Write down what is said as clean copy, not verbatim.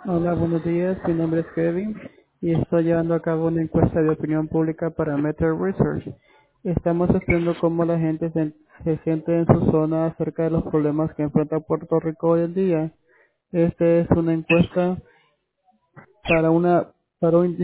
Hola, buenos días. Mi nombre es Kevin y estoy llevando a cabo una encuesta de opinión pública para Meta Research. Estamos estudiando cómo la gente se siente en su zona acerca de los problemas que enfrenta Puerto Rico hoy en día. Esta es una encuesta para una para un